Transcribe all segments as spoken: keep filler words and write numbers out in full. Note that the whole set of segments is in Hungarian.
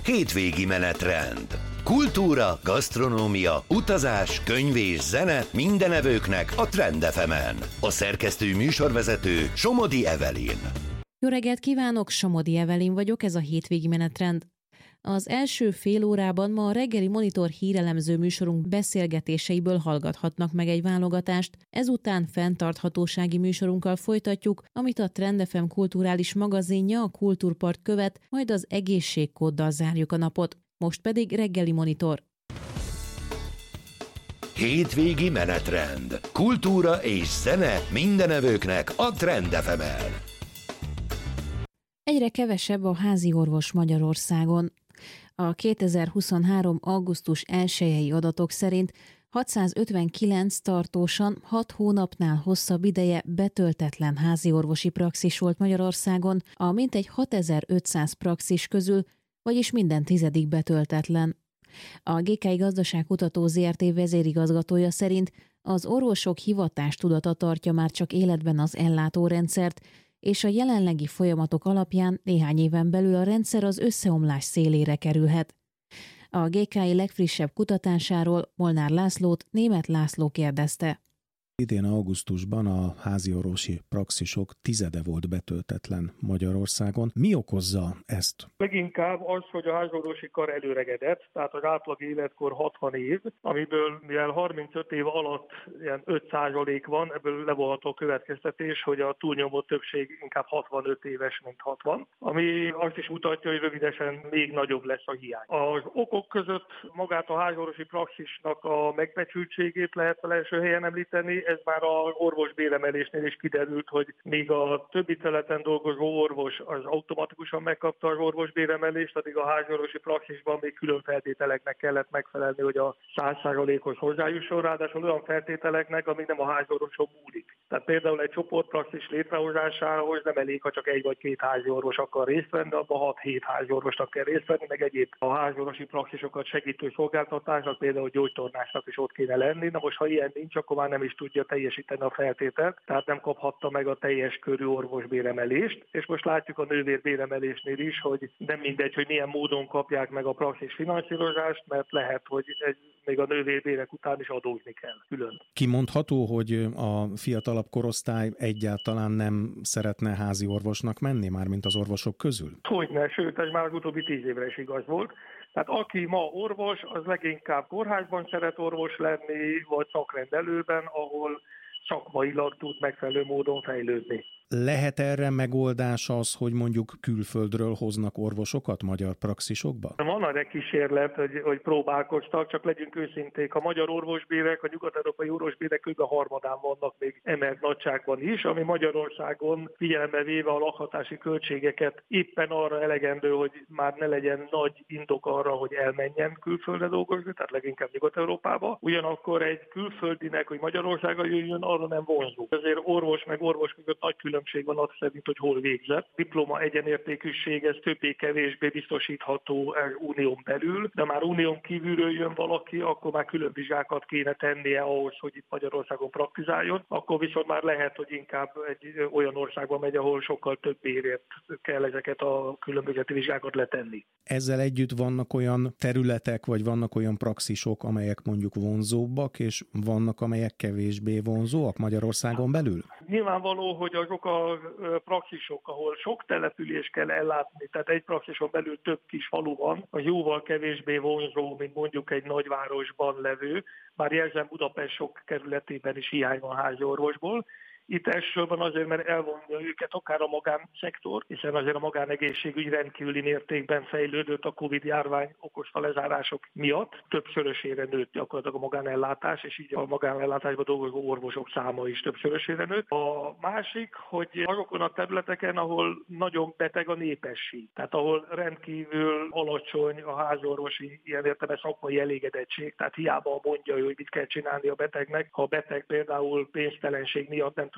Hétvégi menetrend. Kultúra, gasztronómia, utazás, könyv és zene minden evőknek a Trend ef emen. A szerkesztő műsorvezető Somodi Evelyn. Jó reggelt kívánok, Somodi Evelyn vagyok, ez a Hétvégi menetrend. Az első fél órában ma a reggeli Monitor hírelemző műsorunk beszélgetéseiből hallgathatnak meg egy válogatást, ezután fenntarthatósági műsorunkkal folytatjuk, amit a Trend ef em kulturális magazinja, a Kultúrpart követ, majd az egészségkóddal zárjuk a napot. Most pedig reggeli Monitor. Hétvégi menetrend. Kultúra és zene minden evőknek a Trend ef emen. Egyre kevesebb a házi orvos Magyarországon. A kétezer-huszonhárom. augusztus elsejei adatok szerint hatszázötvenkilenc tartósan hat hónapnál hosszabb ideje betöltetlen háziorvosi praxis volt Magyarországon, a mintegy hatezer-ötszáz praxis közül, vagyis minden tizedik betöltetlen. A gé ká i Gazdaságkutató zé er té vezérigazgatója szerint az orvosok hivatástudata tartja már csak életben az ellátórendszert, és a jelenlegi folyamatok alapján néhány éven belül a rendszer az összeomlás szélére kerülhet. A gé ká i legfrissebb kutatásáról Molnár Lászlót Németh László kérdezte. Idén augusztusban a háziorvosi praxisok tizede volt betöltetlen Magyarországon. Mi okozza ezt? Leginkább az, hogy a háziorvosi kar előregedett, tehát az átlag életkor hatvan év, amiből mivel harmincöt év alatt ilyen öt százalék van, ebből levonható a következtetés, hogy a túlnyomó többség inkább hatvanöt éves, mint hatvan, ami azt is mutatja, hogy rövidesen még nagyobb lesz a hiány. Az okok között magát a háziorvosi praxisnak a megbecsültségét lehet az első helyen említeni. Ez már az orvosbéremelésnél is kiderült, hogy még a többi területen dolgozó orvos az automatikusan megkapta az orvosbéremelést, addig a háziorvosi praxisban még külön feltételeknek kellett megfelelni, hogy a száz százalékos hozzájusson, ráadásul olyan feltételeknek, ami nem a háziorvoson múlik. Tehát például egy csoportpraxis létrehozásához nem elég, ha csak egy vagy két háziorvos akar részt venni, abban hat-hét háziorvosnak kell részt venni, meg egyéb a háziorvosi praxisokat segítő szolgáltatásnak, például gyógytornásnak is ott kéne lenni. Na most, ha ilyen nincs, akkor már nem is tudja teljesíteni a feltételt, tehát nem kaphatta meg a teljes körű orvosbéremelést, és most látjuk a nővérbéremelésnél is, hogy nem mindegy, hogy milyen módon kapják meg a praxis finanszírozást, mert lehet, hogy egy, még a nővérbérek után is adózni kell külön. Kimondható, hogy a fiatalabb korosztály egyáltalán nem szeretne házi orvosnak menni, mármint az orvosok közül? Hogyne, sőt, ez már az utóbbi tíz évre is igaz volt. Tehát aki ma orvos, az leginkább kórházban szeret orvos lenni, vagy szakrendelőben, ahol szakmailag tud megfelelő módon fejlődni. Lehet erre megoldás az, hogy mondjuk külföldről hoznak orvosokat magyar praxisokba? Van erre kísérlet, hogy, hogy próbálkoztak, csak legyünk őszinték. A magyar orvosbérek, a nyugat-európai orvosbérek kb. A harmadán vannak még emelt nagyságban is, ami Magyarországon figyelembe véve a lakhatási költségeket éppen arra elegendő, hogy már ne legyen nagy indok arra, hogy elmenjen külföldre dolgozni, tehát leginkább Nyugat-Európába. Ugyanakkor egy külföldinek, hogy Magyarországra jöjjön, arra nem vonzó. Ezért orvos meg orvos között nagy különbség van az szerint, hogy hol végzett. Diploma egyenértékűség, ez többé-kevésbé biztosítható unión belül, de már unión kívülről jön valaki, akkor már külön vizsgákat kéne tennie ahhoz, hogy itt Magyarországon praktizáljon. Akkor viszont már lehet, hogy inkább egy olyan országba megy, ahol sokkal több érért kell ezeket a különbözeti vizsgákat letenni. Ezzel együtt vannak olyan területek, vagy vannak olyan praxisok, amelyek mondjuk vonzóbbak, és vannak, amelyek kevésbé vonzóak Magyarországon belül? Nyilvánvaló, hogy azok a praxisok, ahol sok település kell ellátni, tehát egy praxison belül több kis falu van, az jóval kevésbé vonzó, mint mondjuk egy nagyvárosban levő, bár jelzem Budapest sok kerületében is hiány van háziorvosból. Itt elsősorban azért, mert elvonja őket akár a magánszektor, hiszen azért a magánegészségügy rendkívüli mértékben fejlődött a Covid-járvány okozta lezárások miatt. Többszörösére nőtt gyakorlatilag a magánellátás, és így a magánellátásban dolgozó orvosok száma is többszörösére nőtt. A másik, hogy azokon a területeken, ahol nagyon beteg a népesség, tehát ahol rendkívül alacsony a házorvosi ilyen értelme szakmai elégedettség, tehát hiába mondja, hogy mit kell csinálni a betegnek, ha a beteg például pénztelenség miatt nem tud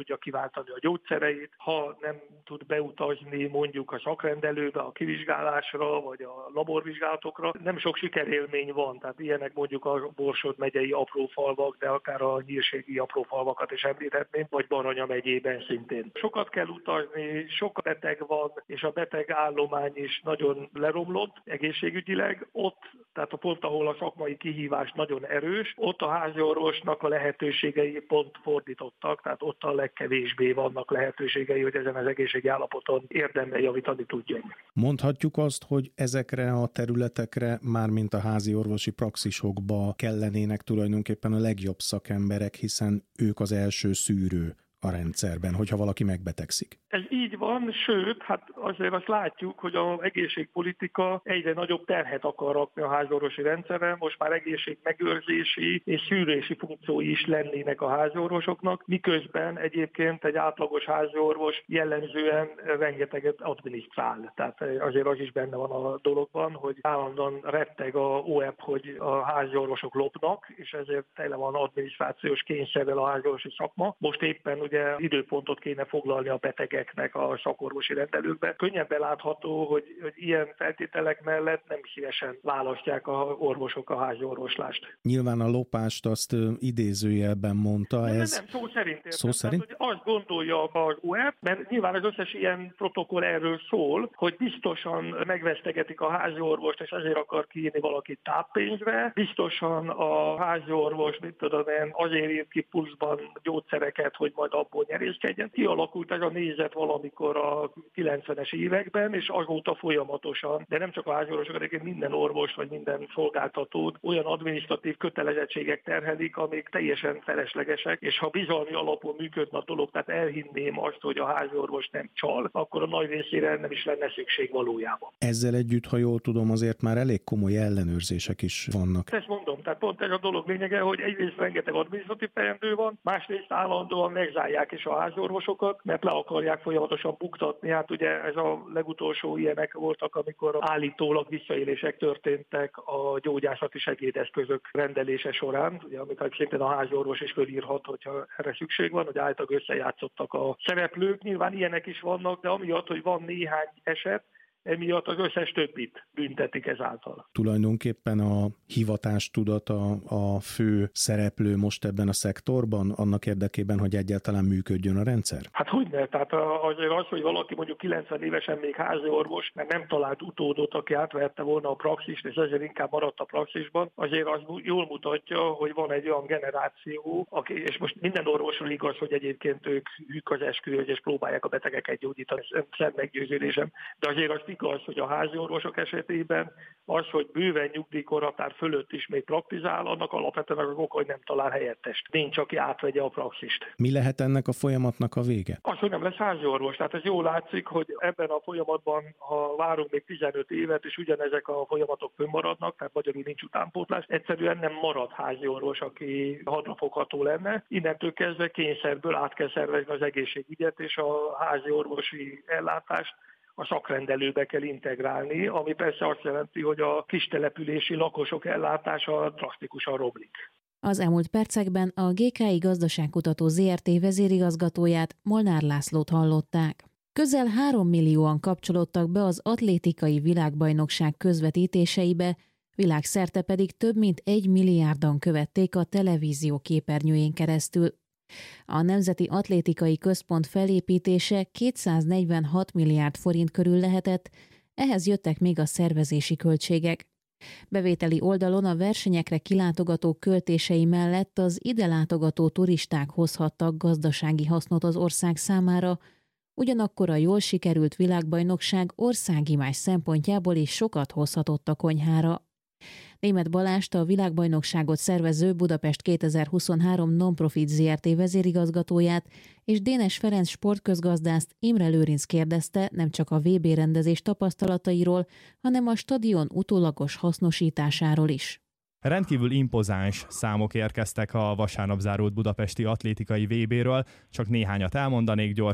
tudja kiváltani a gyógyszereit, ha nem tud beutazni mondjuk a szakrendelőbe, a kivizsgálásra, vagy a laborvizsgálatokra. Nem sok sikerélmény van, tehát ilyenek mondjuk a Borsod megyei aprófalvak, de akár a nyírségi aprófalvakat is említhetném, vagy Baranya megyében szintén. Sokat kell utazni, sok beteg van, és a beteg állomány is nagyon leromlott egészségügyileg. Ott, tehát a pont, ahol a szakmai kihívás nagyon erős, ott a háziorvosnak a lehetőségei pont fordítottak, tehát ott a legkevésbé vannak lehetőségei, hogy ezen az egészségi állapoton érdemben javítani tudjon. Mondhatjuk azt, hogy ezekre a területekre, mármint a házi orvosi praxisokba kellenének tulajdonképpen a legjobb szakemberek, hiszen ők az első szűrő a rendszerben, hogyha valaki megbetegszik. Ez így van, sőt, hát azért azt látjuk, hogy az egészségpolitika egyre nagyobb terhet akar rakni a háziorvosi rendszerre, most már egészségmegőrzési és szűrési funkciói is lennének a háziorvosoknak, miközben egyébként egy átlagos háziorvos jellemzően rengeteget adminisztrál. Tehát azért az is benne van a dologban, hogy állandóan retteg a o e pé, hogy a háziorvosok lopnak, és ezért tele van adminisztrációs kényszerrel a háziorvosi szakma. Most éppen ugye időpontot kéne foglalni a betegeknek a szakorvosi rendelőkbe. Könnyebben látható, hogy, hogy ilyen feltételek mellett nem szívesen választják a orvosok a házi orvoslást. Nyilván a lopást azt idézőjelben mondta. Nem, ez... nem, szó szerint értem. Szó szerint? Tehát, hogy azt gondolja az o e pé, mert nyilván az összes ilyen protokoll erről szól, hogy biztosan megvesztegetik a házi orvost, és ezért akar kiírni valakit táppénzre. Biztosan a házi orvos, mit tudom én, azért írt ki pluszban gyógyszereket, hogy majd abból nyerészkedjen. Kialakult ez a nézet valamikor a kilencvenes években, és azóta folyamatosan, de nem csak a háziorvosok, de minden orvos vagy minden szolgáltatót olyan adminisztratív kötelezettségek terhelik, amik teljesen feleslegesek, és ha bizalmi alapon működne a dolog, tehát elhinném azt, hogy a háziorvos nem csal, akkor a nagy részére nem is lenne szükség valójában. Ezzel együtt, ha jól tudom, azért már elég komoly ellenőrzések is vannak. Ezt mondom, tehát pont ez a dolog lényege, hogy egyrészt rengeteg adminisztratív teendő van, másrészt állandóan megzárják is a háziorvosokat, mert le akarják folyamatosan buktatni. Hát ugye ez a legutolsó ilyenek voltak, amikor állítólag visszaélések történtek a gyógyászati segédeszközök rendelése során, ugye, amit szintén a háziorvos is fölírhat, hogyha erre szükség van, hogy általában összejátszottak a szereplők. Nyilván ilyenek is vannak, de amiatt, hogy van néhány eset, emiatt az összes többit büntetik ezáltal. Tulajdonképpen a hivatástudat a, a fő szereplő most ebben a szektorban, annak érdekében, hogy egyáltalán működjön a rendszer? Hát hogyne, tehát azért az, hogy valaki mondjuk kilencven évesen még háziorvos, mert nem talált utódot, aki átvehette volna a praxist, és ezért inkább maradt a praxisban, azért az jól mutatja, hogy van egy olyan generáció, aki, és most minden orvosról igaz, hogy egyébként ők hűk az esküvőhöz, és próbálják a betegeket gyógyítani, ez nem meggyőződésem, de azért az igaz, hogy a háziorvosok esetében az, hogy bőven nyugdíjkorhatár fölött is még praktizál, annak alapvetően az oka, hogy nem talál helyettest. Nincs, aki átvegye a praxist. Mi lehet ennek a folyamatnak a vége? Az, hogy nem lesz háziorvos. Tehát ez jól látszik, hogy ebben a folyamatban, ha várunk még tizenöt évet, és ugyanezek a folyamatok fönnmaradnak, tehát magyarul nincs utánpótlás, egyszerűen nem marad háziorvos, aki hadrafogható lenne. Innentől kezdve kényszerből át kell szervezni az egészségügyet, és a háziorvosi ellátást a szakrendelőbe kell integrálni, ami persze azt jelenti, hogy a kistelepülési lakosok ellátása drasztikusan romlik. Az elmúlt percekben a gé ká i Gazdaságkutató zé er té vezérigazgatóját, Molnár Lászlót hallották. Közel három millióan kapcsolódtak be az atlétikai világbajnokság közvetítéseibe, világszerte pedig több mint egy milliárdan követték a televízió képernyőjén keresztül. A Nemzeti Atlétikai Központ felépítése kétszáznegyvenhat milliárd forint körül lehetett, ehhez jöttek még a szervezési költségek. Bevételi oldalon a versenyekre kilátogatók költései mellett az ide látogató turisták hozhattak gazdasági hasznot az ország számára, ugyanakkor a jól sikerült világbajnokság országimázs szempontjából is sokat hozhatott a konyhára. Németh Balást, a világbajnokságot szervező Budapest kétezer-huszonhárom Non-Profit zé er té vezérigazgatóját és Dénes Ferenc sportközgazdászt Imre Lőrinc kérdezte nem csak a vé bé rendezés tapasztalatairól, hanem a stadion utólagos hasznosításáról is. Rendkívül impozáns számok érkeztek a vasárnap zárult budapesti atlétikai vé béről, csak néhányat elmondanék gyorsan.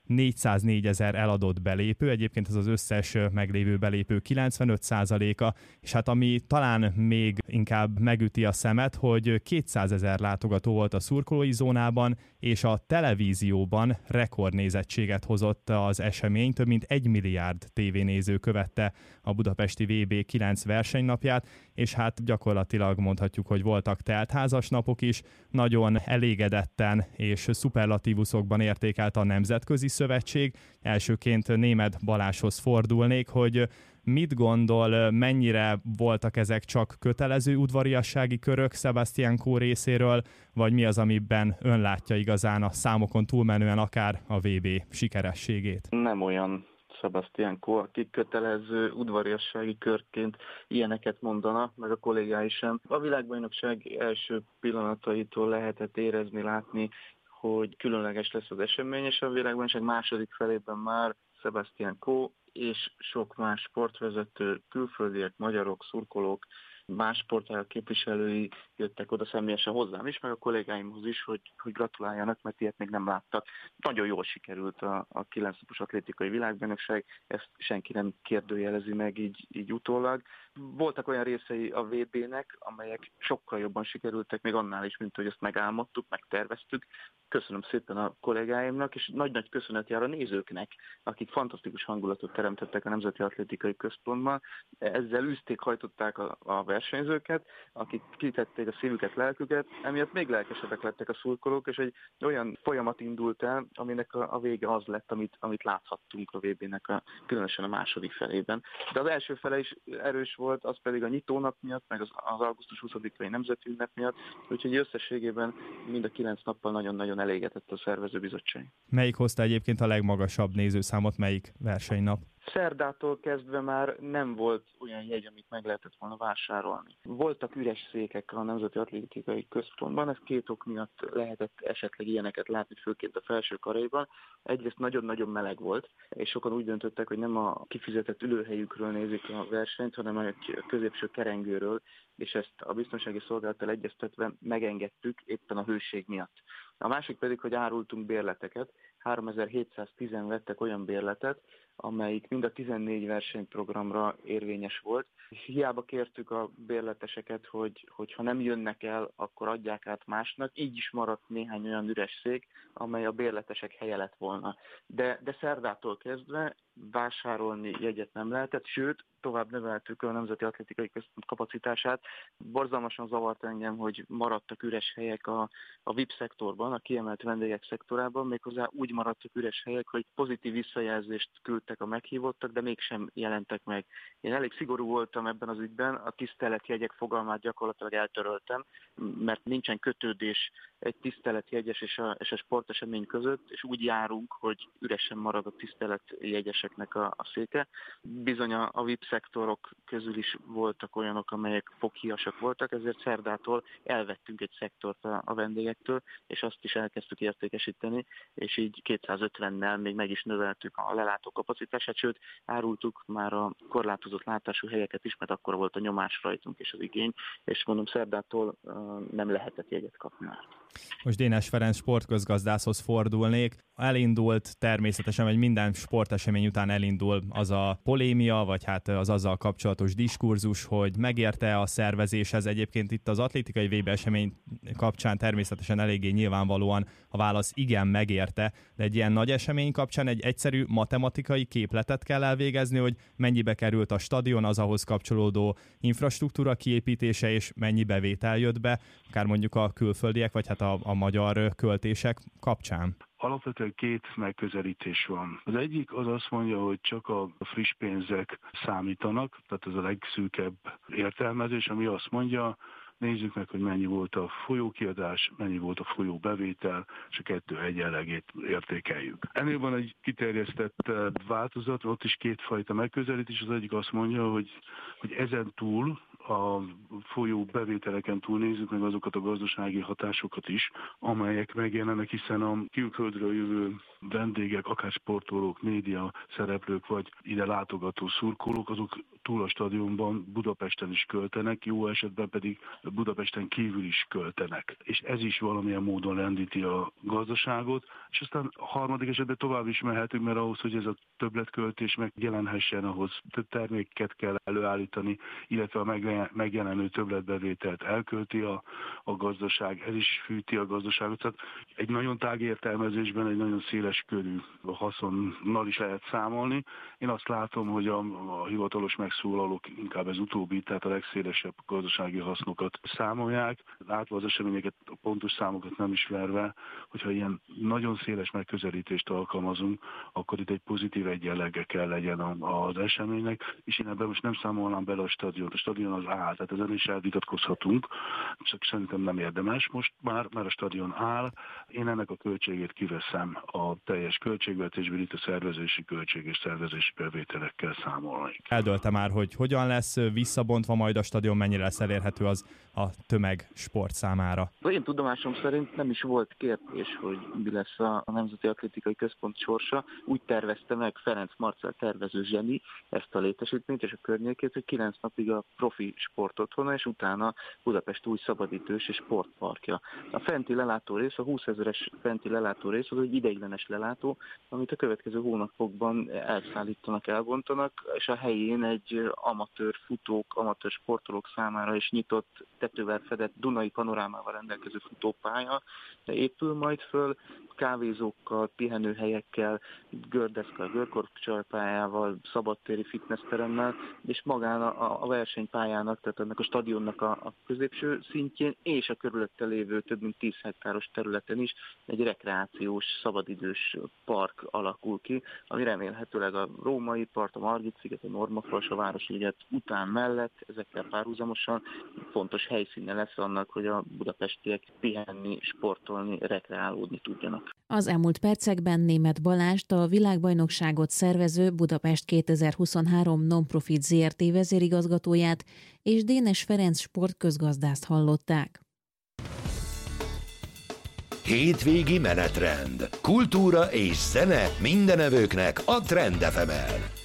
négyszáznégyezer eladott belépő, egyébként ez az összes meglévő belépő kilencvenöt százaléka, és hát ami talán még inkább megüti a szemet, hogy kétszázezer látogató volt a szurkolói zónában, és a televízióban rekordnézettséget hozott az esemény, több mint egy milliárd tévénéző követte a budapesti vé bé kilenc versenynapját, és hát gyakorlatilag mondhatjuk, hogy voltak teltházas napok is, nagyon elégedetten és szuperlatívuszokban értékelte a Nemzetközi Szövetség. Elsőként Németh Balázshoz fordulnék, hogy mit gondol, mennyire voltak ezek csak kötelező udvariassági körök Sebastian Coe részéről, vagy mi az, amiben ön látja igazán a számokon túlmenően akár a vé bé sikerességét? Nem olyan Sebastian Coe, aki kötelező udvariassági körként ilyeneket mondana, meg a kollégái sem. A világbajnokság első pillanataitól lehetett érezni, látni, hogy különleges lesz az esemény, és a világbajnokság második felében már Sebastian Coe és sok más sportvezető, külföldiek, magyarok, szurkolók, más sportágak képviselői jöttek oda személyesen hozzám is, meg a kollégáimhoz is, hogy, hogy gratuláljanak, mert ilyet még nem láttak. Nagyon jól sikerült a, a kilenc napos atlétikai világbajnokság, ezt senki nem kérdőjelezi meg így, így utólag. Voltak olyan részei a vé bének, amelyek sokkal jobban sikerültek, még annál is, mint hogy ezt megálmodtuk, megterveztük. Köszönöm szépen a kollégáimnak, és nagy-nagy köszönet jár a nézőknek, akik fantasztikus hangulatot teremtettek a Nemzeti Atlétikai Központban. Ezzel üzték, hajtották a, a versenyzőket, akik kitették a szívüket, lelküket, emiatt még lelkesebbek lettek a szurkolók, és egy olyan folyamat indult el, aminek a, a vége az lett, amit, amit láthattunk a vé bének, a, különösen a második felében. De az első fele is erős volt, az pedig a nyitónap miatt, meg az, az augusztus huszadikai nemzeti ünnep miatt, úgyhogy összességében mind a kilenc nappal nagyon-nagyon elégedett a szervezőbizottság. Melyik hozta egyébként a legmagasabb nézőszámot, melyik versenynap? Szerdától kezdve már nem volt olyan jegy, amit meg lehetett volna vásárolni. Voltak üres székek a Nemzeti Atlétikai Központban, ez két ok miatt lehetett esetleg ilyeneket látni, főként a felső karaiban. Egyrészt nagyon-nagyon meleg volt, és sokan úgy döntöttek, hogy nem a kifizetett ülőhelyükről nézik a versenyt, hanem egy középső kerengőről, és ezt a biztonsági szolgálattal egyeztetve megengedtük éppen a hőség miatt. A másik pedig, hogy árultunk bérleteket, háromezer-hétszáztíz vettek olyan bérletet, amelyik mind a tizennégy versenyprogramra érvényes volt. Hiába kértük a bérleteseket, hogy, hogy ha nem jönnek el, akkor adják át másnak. Így is maradt néhány olyan üres szék, amely a bérletesek helye lett volna. De, de szerdától kezdve vásárolni jegyet nem lehetett, sőt, tovább növeltük a Nemzeti Atlétikai Központ kapacitását. Borzalmasan zavart engem, hogy maradtak üres helyek a, a vé i pé szektorban, a kiemelt vendégek szektorában, méghozzá úgy maradtak üres helyek, hogy pozitív visszajelzést küldtek a meghívottak, de mégsem jelentek meg. Én elég szigorú voltam ebben az ügyben, a tiszteletjegyek fogalmát gyakorlatilag eltöröltem, mert nincsen kötődés egy tiszteletjegyes és a, és a sportesemény között, és úgy járunk, hogy üresen marad a tiszteletjegyeseknek a, a széke. Bizony a, a vé i pé szektorok közül is voltak olyanok, amelyek foghíjasak voltak, ezért szerdától elvettünk egy szektort a, a vendégektől, és azt is elkezdtük értékesíteni, és így kétszázötvennel még meg is növeltük a lelátó kapacitását, sőt, árultuk már a korlátozott látású helyeket is, mert akkor volt a nyomás rajtunk és az igény, és mondom, szerdától uh, nem lehetett jegyet kapni már. Most Dénes Ferenc sportközgazdászhoz fordulnék. Elindult természetesen, hogy minden sportesemény után elindul az a polémia, vagy hát az azzal kapcsolatos diskurzus, hogy megérte a szervezéshez. Egyébként itt az atlétikai vé bé esemény kapcsán természetesen eléggé nyilvánvalóan a válasz igen, megérte, de egy ilyen nagy esemény kapcsán egy egyszerű matematikai képletet kell elvégezni, hogy mennyibe került a stadion, az ahhoz kapcsolódó infrastruktúra kiépítése, és mennyi bevétel jött be, akár mondjuk a külföldiek, vagy hát a, a magyar költések kapcsán. Alapvetően két megközelítés van. Az egyik az azt mondja, hogy csak a friss pénzek számítanak, tehát ez a legszűkebb értelmezés, ami azt mondja, nézzük meg, hogy mennyi volt a folyókiadás, mennyi volt a folyóbevétel, és a kettő egyenlegét értékeljük. Ennél van egy kiterjesztett változat, ott is kétfajta megközelítés. Az egyik azt mondja, hogy, hogy ezen túl a folyó bevételeken túl nézzük meg azokat a gazdasági hatásokat is, amelyek megjelennek, hiszen a külföldről jövő vendégek, akár sportolók, média szereplők, vagy ide látogató szurkolók, azok túl a stadionban Budapesten is költenek, jó esetben pedig Budapesten kívül is költenek. És ez is valamilyen módon lendíti a gazdaságot, és aztán a harmadik esetben tovább is mehetünk, mert ahhoz, hogy ez a többletköltés megjelenhessen, ahhoz több terméket kell előállítani, illetve a megjelenő többletbevételt elkölti a, a gazdaság, ez is fűti a gazdaságot. Tehát egy nagyon tág értelmezésben egy nagyon széles körű haszonnal is lehet számolni. Én azt látom, hogy a, a hivatalos megszólalók inkább ez utóbbi, tehát a legszélesebb gazdasági hasznokat számolják. Látva az eseményeket, a pontos számokat nem ismerve, hogyha ilyen nagyon széles megközelítést alkalmazunk, akkor itt egy pozitív egyenlege kell legyen az eseménynek, és én ebben most nem számolnám bele a stadiont. A stadion az áll, tehát ezen is elvitatkozhatunk, csak szerintem nem érdemes most már, mert a stadion áll. Én ennek a költségét kiveszem a teljes költségvetésből, itt a szervezési költség és szervezési bevételekkel számolni. Eldölte már, hogy hogyan lesz visszabontva majd a stadion, mennyire lesz elérhető az a tömegsport számára? Én tudomásom szerint nem is volt kérdés, hogy mi lesz a Nemzeti Atlétikai Központ sorsa. Úgy tervezte meg Ferenc Marcell tervező zseni ezt a létesítményt és a környékét, hogy kilenc napig a profi sportotthona, és utána Budapest új szabadidős és sportparkja. A fenti lelátórész, a húszezeres fenti lelátórész az egy ideiglenes lelátó, amit a következő hónapokban elszállítanak, elbontanak, és a helyén egy amatőr futók, amatőr sportolók számára is nyitott, tetővel fedett Dunai panorámával rendelkező futópálya épül majd föl, kávézókkal, pihenőhelyekkel, gördeszkal, görkorcsolypályával, szabadtéri fitnessteremmel, és magán a, a versenypályának, tehát ennek a stadionnak a, a középső szintjén és a körülötte lévő több mint tíz hektáros területen is egy rekreációs, szabadidős park alakul ki, ami remélhetőleg a Római part, a Margit-sziget, a Normafals, a Városliget után mellett, ezekkel párhuzamosan fontos helyszíne lesz annak, hogy a budapestiek pihenni, sportolni, rekreálódni tudjanak. Az elmúlt percekben Németh Balást, a világbajnokságot szervező Budapest kétezer-huszonhárom Non-Profit zé er té vezérigazgatóját és Dénes Ferenc sportközgazdászt hallották. Hétvégi menetrend. Kultúra és zene mindenevőknek a Trend ef emen.